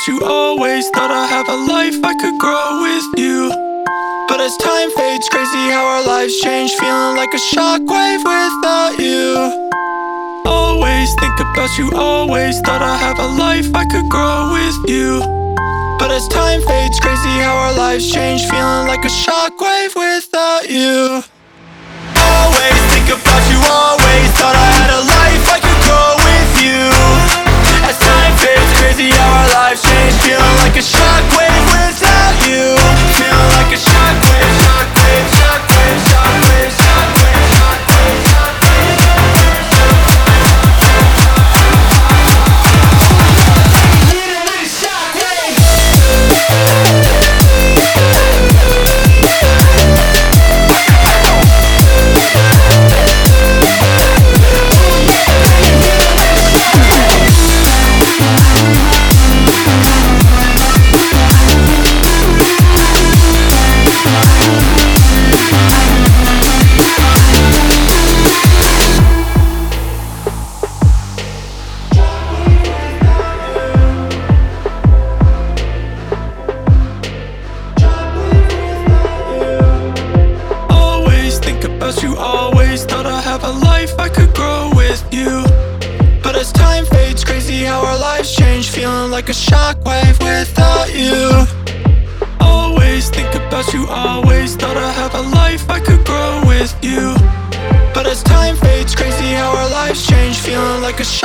about you always. Thought I'd have a life I could grow with you. But as time fades, crazy how our lives change. Feeling like a shockwave without you. Always think about you always. Thought I'd have a life I could grow with you. But as time fades, crazy how our lives change. Feeling like a shockwave without you. Always think about you always. Thought I had a life I could grow with you. As time fades, crazy how our lives change. Feeling like a shockwave without you. Feeling like a shockwave, shockwave, shockwave, shockwave, shockwave, shockwave, shockwave, you always. Thought I'd have a life I could grow with you. But as time fades, crazy how our lives change. Feeling like a shockwave without you. Always think about you always. Thought I'd have a life I could grow with you. But as time fades, crazy how our lives change. Feeling like a